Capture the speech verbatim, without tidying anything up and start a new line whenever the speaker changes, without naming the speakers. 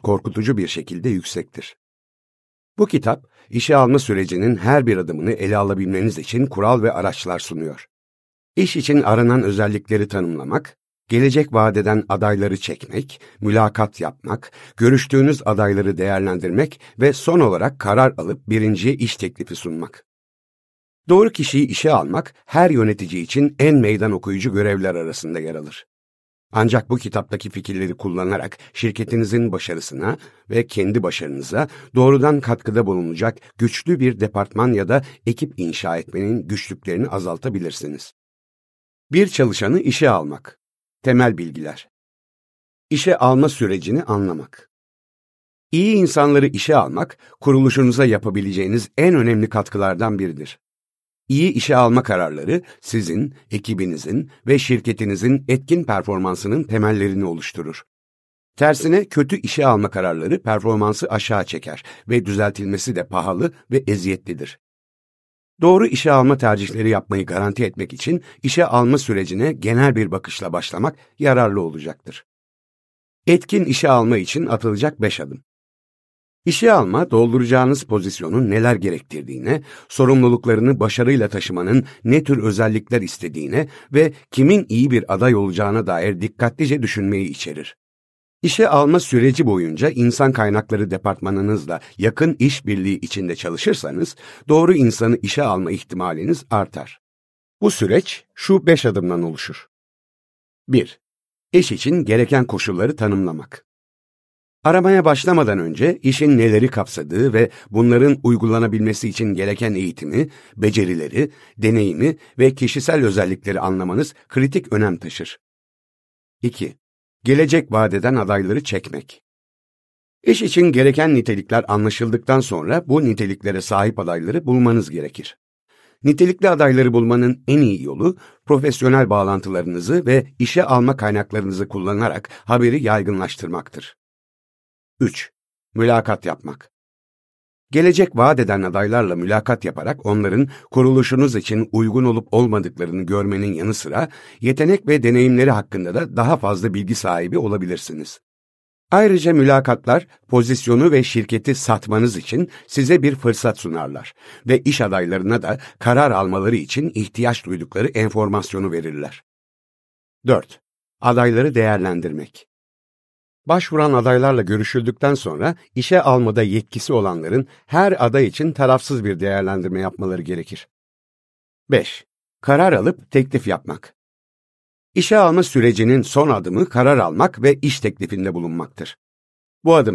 korkutucu bir şekilde yüksektir. Bu kitap, işe alma sürecinin her bir adımını ele alabilmeniz için kural ve araçlar sunuyor. İş için aranan özellikleri tanımlamak, gelecek vadeden adayları çekmek, mülakat yapmak, görüştüğünüz adayları değerlendirmek ve son olarak karar alıp birinciye iş teklifi sunmak. Doğru kişiyi işe almak, her yönetici için en meydan okuyucu görevler arasında yer alır. Ancak bu kitaptaki fikirleri kullanarak şirketinizin başarısına ve kendi başarınıza doğrudan katkıda bulunacak güçlü bir departman ya da ekip inşa etmenin güçlüklerini azaltabilirsiniz. Bir çalışanı işe almak. Temel bilgiler. İşe alma sürecini anlamak. İyi insanları işe almak, kuruluşunuza yapabileceğiniz en önemli katkılardan biridir. İyi işe alma kararları, sizin, ekibinizin ve şirketinizin etkin performansının temellerini oluşturur. Tersine kötü işe alma kararları performansı aşağı çeker ve düzeltilmesi de pahalı ve eziyetlidir. Doğru işe alma tercihleri yapmayı garanti etmek için işe alma sürecine genel bir bakışla başlamak yararlı olacaktır. Etkin işe alma için atılacak beş adım. İşe alma, dolduracağınız pozisyonun neler gerektirdiğine, sorumluluklarını başarıyla taşımanın ne tür özellikler istediğine ve kimin iyi bir aday olacağına dair dikkatlice düşünmeyi içerir. İşe alma süreci boyunca insan kaynakları departmanınızla yakın işbirliği içinde çalışırsanız, doğru insanı işe alma ihtimaliniz artar. Bu süreç şu beş adımdan oluşur. bir. İş için gereken koşulları tanımlamak. Aramaya başlamadan önce işin neleri kapsadığı ve bunların uygulanabilmesi için gereken eğitimi, becerileri, deneyimi ve kişisel özellikleri anlamanız kritik önem taşır. iki. Gelecek vadeden adayları çekmek. İş için gereken nitelikler anlaşıldıktan sonra bu niteliklere sahip adayları bulmanız gerekir. Nitelikli adayları bulmanın en iyi yolu, profesyonel bağlantılarınızı ve işe alma kaynaklarınızı kullanarak haberi yaygınlaştırmaktır. üç. Mülakat yapmak. Gelecek vaat eden adaylarla mülakat yaparak onların kuruluşunuz için uygun olup olmadıklarını görmenin yanı sıra yetenek ve deneyimleri hakkında da daha fazla bilgi sahibi olabilirsiniz. Ayrıca mülakatlar pozisyonu ve şirketi satmanız için size bir fırsat sunarlar ve iş adaylarına da karar almaları için ihtiyaç duydukları enformasyonu verirler. dört. Adayları değerlendirmek. Başvuran adaylarla görüşüldükten sonra işe almada yetkisi olanların her aday için tarafsız bir değerlendirme yapmaları gerekir. beş. Karar alıp teklif yapmak. İşe alma sürecinin son adımı karar almak ve iş teklifinde bulunmaktır. Bu adım